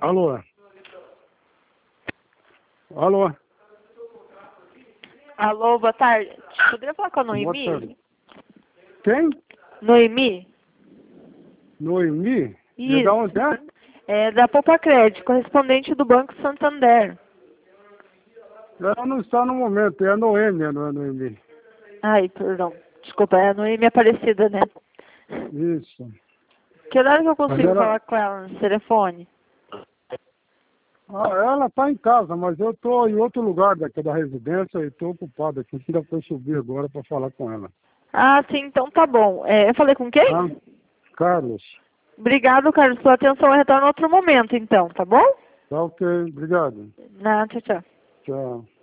Alô? Alô? Alô, boa tarde. Poderia falar com a Boa Noemi? tarde. Quem? Noemi? Noemi? E Isso. da onde é? É da Poupa Crédito, correspondente do Banco Santander. Ela não está no momento, é a Noêmia, não é a Noemi. Ai, perdão. Desculpa, é a Noemi Aparecida, né? Isso. Que horário que eu Mas consigo ela... falar com ela no telefone? Ah, ela está em casa, mas eu estou em outro lugar daqui da residência e estou ocupado aqui. Ainda vou subir agora para falar com ela. Ah, sim, então tá bom. Eu falei com quem? Tá? Carlos. Obrigado, Carlos. Sua atenção retorna em outro momento, então, tá bom? Tá ok, obrigado. Não, tchau, tchau. Tchau.